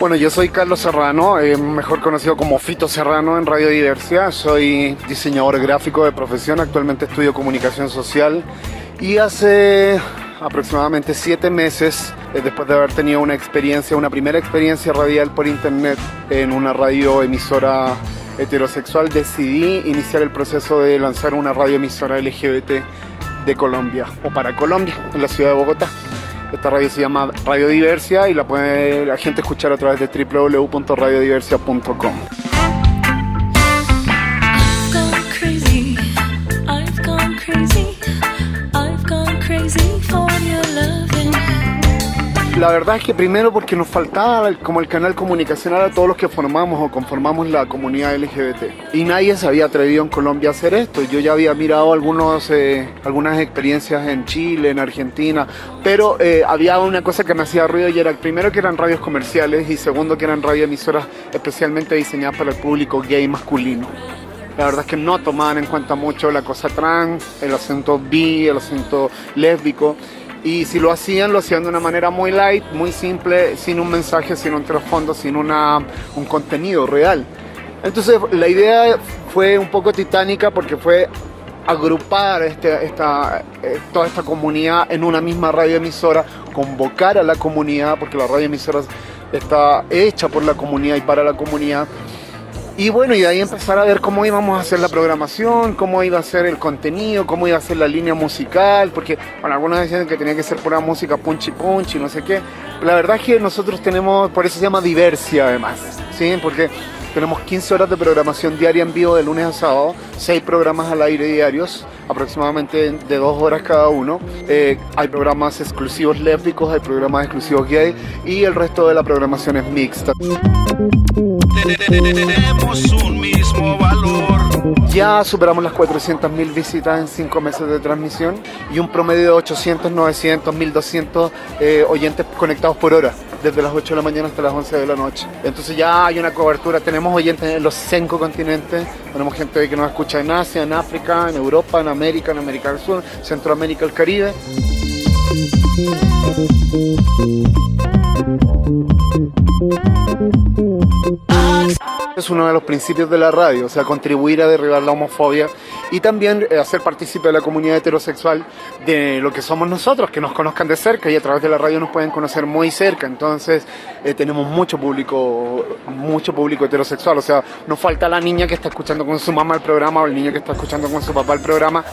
Bueno, yo soy Carlos Serrano, mejor conocido como Fito Serrano en Radio Diversia. Soy diseñador gráfico de profesión, actualmente estudio comunicación social y hace aproximadamente 7 meses, después de haber tenido una primera experiencia radial por internet en una radioemisora heterosexual, decidí iniciar el proceso de lanzar una radioemisora LGBT de Colombia, o para Colombia, en la ciudad de Bogotá. Esta radio se llama Radio Diversia y la puede la gente escuchar a través de www.radiodiversia.com. La verdad es que primero porque nos faltaba como el canal comunicacional a todos los que formamos o conformamos la comunidad LGBT. Y nadie se había atrevido en Colombia a hacer esto. Yo ya había mirado algunas experiencias en Chile, en Argentina, pero había una cosa que me hacía ruido y era primero que eran radios comerciales y segundo que eran radioemisoras especialmente diseñadas para el público gay masculino. La verdad es que no tomaban en cuenta mucho la cosa trans, el acento bi, el acento lésbico. Y si lo hacían de una manera muy light, muy simple, sin un mensaje, sin un trasfondo, sin un contenido real. Entonces la idea fue un poco titánica porque fue agrupar toda esta comunidad en una misma radioemisora, convocar a la comunidad, porque la radioemisora está hecha por la comunidad y para la comunidad. Y bueno, y de ahí empezar a ver cómo íbamos a hacer la programación, cómo iba a ser el contenido, cómo iba a ser la línea musical, porque bueno, algunos decían que tenía que ser pura música punchy punchy, no sé qué. La verdad es que nosotros tenemos, por eso se llama Diversia además, ¿sí? Porque tenemos 15 horas de programación diaria en vivo de lunes a sábado, 6 programas al aire diarios, aproximadamente de 2 horas cada uno. Hay programas exclusivos lésbicos, hay programas exclusivos gay y el resto de la programación es mixta. Tenemos un mismo valor. Ya superamos las 400.000 visitas en 5 meses de transmisión y un promedio de 800, 900, 1200 oyentes conectados por hora, desde las 8 de la mañana hasta las 11 de la noche. Entonces ya hay una cobertura, tenemos oyentes en los 5 continentes, tenemos gente que nos escucha en Asia, en África, en Europa, en América del Sur, Centroamérica, el Caribe. Es uno de los principios de la radio, o sea, contribuir a derribar la homofobia y también hacer partícipe de la comunidad heterosexual de lo que somos nosotros, que nos conozcan de cerca y a través de la radio nos pueden conocer muy cerca. Entonces tenemos mucho público heterosexual, o sea, nos falta la niña que está escuchando con su mamá el programa o el niño que está escuchando con su papá el programa.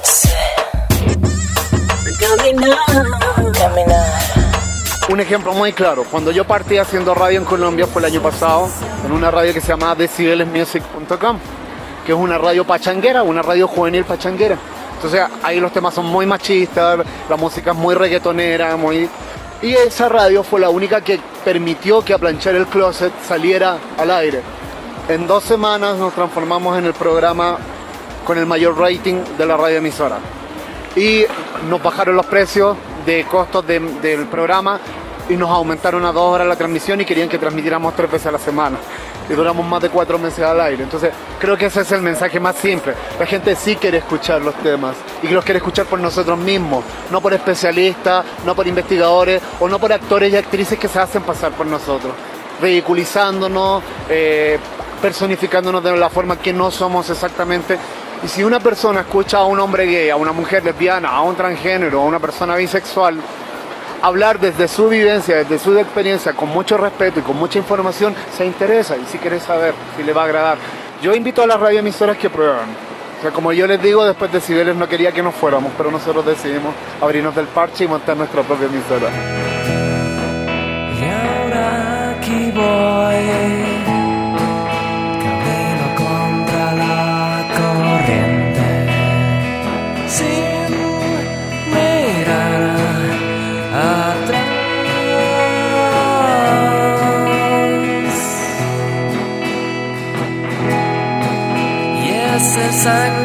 Caminar. Un ejemplo muy claro, cuando yo partí haciendo radio en Colombia fue el año pasado, en una radio que se llama decibelesmusic.com, que es una radio pachanguera, una radio juvenil pachanguera. Entonces ahí los temas son muy machistas, la música es muy reggaetonera, y esa radio fue la única que permitió que A Planchar el Closet saliera al aire. En 2 semanas nos transformamos en el programa con el mayor rating de la radioemisora. Y nos bajaron los precios de costos del programa y nos aumentaron a 2 horas la transmisión y querían que transmitiéramos 3 veces a la semana. Y duramos más de 4 meses al aire. Entonces creo que ese es el mensaje más simple. La gente sí quiere escuchar los temas y los quiere escuchar por nosotros mismos, no por especialistas, no por investigadores o no por actores y actrices que se hacen pasar por nosotros, ridiculizándonos, personificándonos de la forma que no somos exactamente. Y si una persona escucha a un hombre gay, a una mujer lesbiana, a un transgénero, a una persona bisexual, hablar desde su vivencia, desde su experiencia, con mucho respeto y con mucha información, se interesa y si quiere saber, si le va a agradar. Yo invito a las radioemisoras que prueban. O sea, como yo les digo, después de Decibeles no quería que nos fuéramos, pero nosotros decidimos abrirnos del parche y montar nuestra propia emisora. Y ahora aquí voy. Sangre